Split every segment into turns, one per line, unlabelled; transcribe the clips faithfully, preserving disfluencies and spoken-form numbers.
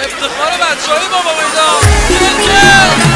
افتخار بچه های بابا میدان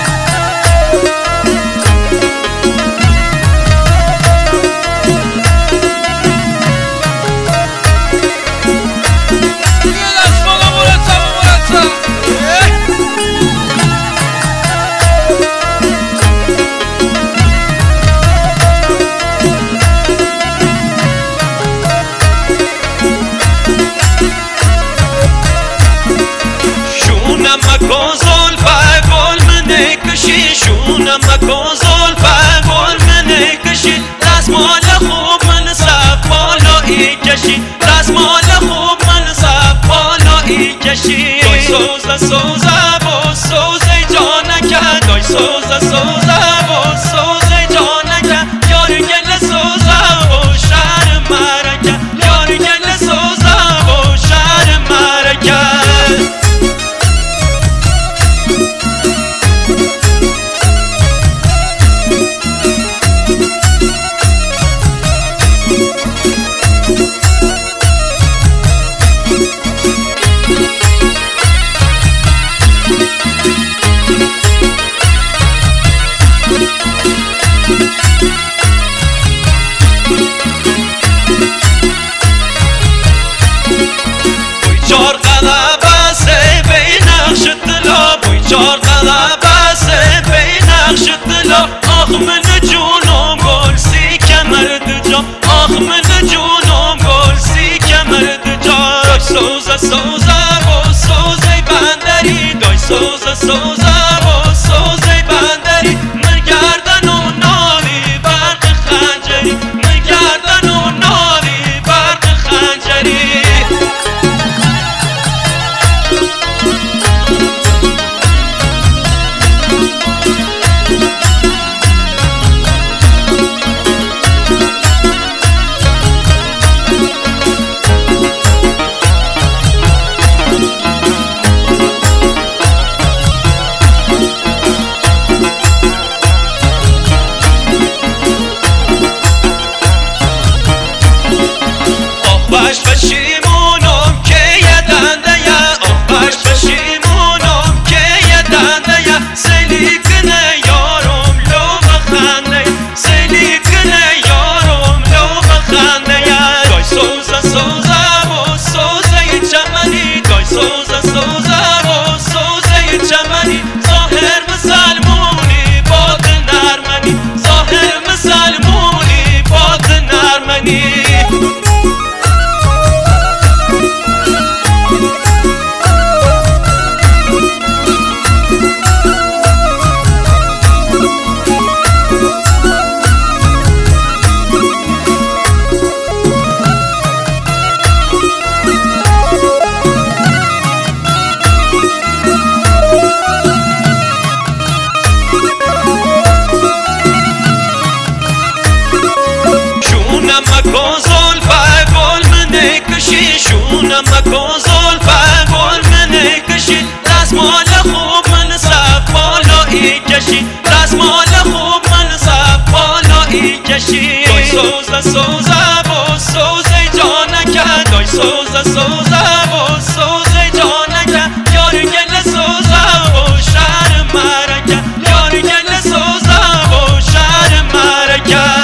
مکن زلفه گل منه کشی شونم مکن زلفه گل منه کشی دستمال خوب من صف بالایی کشی دستمال خوب من صف بالایی کشی دای سوزه سوزه با سوزه جانکه دای سوزه سوزه با سوزه جانکه یار گل سوزه با شهر مرکه یار گل سوزه با شهر مرکه چار قلبه سه بی نقش دلا بوی چار قلبه سه بی نقش دلا آخ من جونم گل سی کمرد جا آخ من جونم گل سی کمرد جا دای سوزه سوزه با سوزه بندری دای سوزه سوزه با سوزه بندری من گردن و نالی برق خنجری من گردن و نالی برق خنجری باش پشیمونم که یدنده یا باش پشیمونم که یدنده یا سلی کنه یارم لو بخنده سلی کنه یارم لو بخنده یا دای سوزه سوزه و سوزه چمنی دای سوزه سوزه و سوزه چمنی ظاهر مسلمونی باطن نرمنی ظاهر مسلمونی باطن نرمنی مکن زلفه گل منه کشی شونم مکن زلفه گل منه کشی دستمال خوب من صف بالایی کشی دستمال خوب من صف بالایی کشی دای سوزه سوزه با سوزه جانکه دای سوزه سوزه با سوزه جانکه یار گل سوزه با شهر مرکه یار گل سوزه با شهر مرکه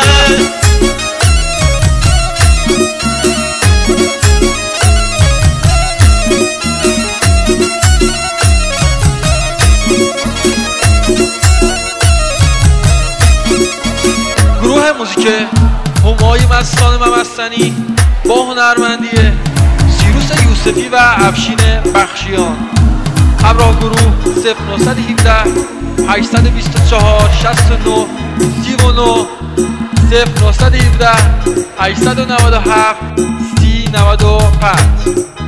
گروه موزیک همای مستان ممستنی با هنرمندی سیروس یوسفی و افشین بخشیان همراه گروه صفر نهصد و هفده هشتصد و بیست و چهار شصت و نه سی و نه صفر نهصد و هفده هشتصد و نود و هفت سی نود و پنج